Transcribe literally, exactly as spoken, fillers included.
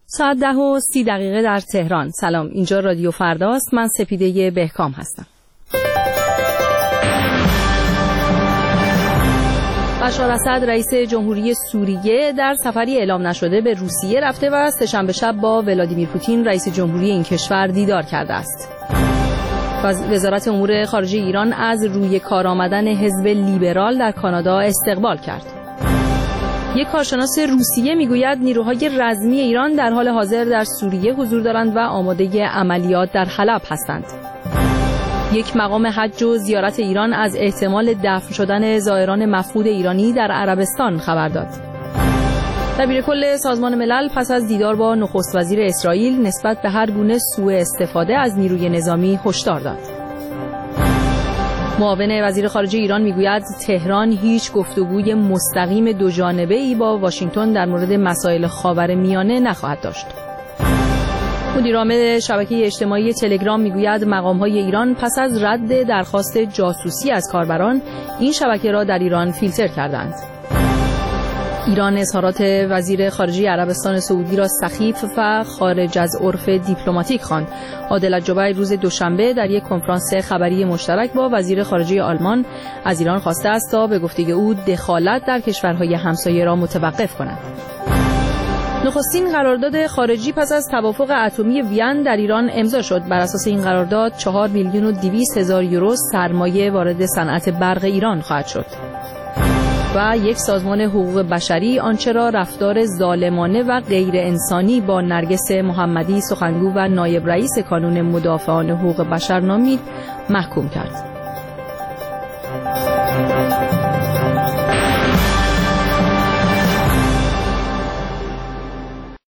ساعت ده و سی دقیقه در تهران. سلام، اینجا رادیو فرداست. من سپیده بهکام هستم. بشار اسد رئیس جمهوری سوریه در سفری اعلام نشده به روسیه رفته و سه‌شنبه شب با ولادیمیر پوتین رئیس جمهوری این کشور دیدار کرده است. وزارت امور خارجه ایران از روی کار آمدن حزب لیبرال در کانادا استقبال کرد. یک کارشناس روسیه میگوید نیروهای رزمی ایران در حال حاضر در سوریه حضور دارند و آماده عملیات در حلب هستند. یک مقام حج و زیارت ایران از احتمال دفن شدن زائران مفقود ایرانی در عربستان خبر داد. دبیرکل سازمان ملل پس از دیدار با نخست وزیر اسرائیل نسبت به هر گونه سوء استفاده از نیروی نظامی هشدار داد. معاون وزیر خارجه ایران میگوید تهران هیچ گفتگوی مستقیم دو جانبه‌ای با واشنگتن در مورد مسائل خاورمیانه نخواهد داشت. مدیر عامل شبکه اجتماعی تلگرام میگوید مقام‌های ایران پس از رد درخواست جاسوسی از کاربران این شبکه را در ایران فیلتر کردند. ایران اظهارات وزیر خارجه عربستان سعودی را سخیف و خارج از عرف دیپلماتیک خواند. عادل الجبیر روز دوشنبه در یک کنفرانس خبری مشترک با وزیر خارجه آلمان از ایران خواسته است تا به گفته او دخالت در کشورهای همسایه را متوقف کند. نخستین قرارداد خارجی پس از توافق اتمی وین در ایران امضا شد. بر اساس این قرارداد چهار میلیون و دویست هزار یورو سرمایه وارد صنعت برق ایران خواهد شد. و یک سازمان حقوق بشری آنچه را رفتار ظالمانه و غیر انسانی با نرگس محمدی سخنگو و نایب رئیس کانون مدافعان حقوق بشر نامید محکوم کرد.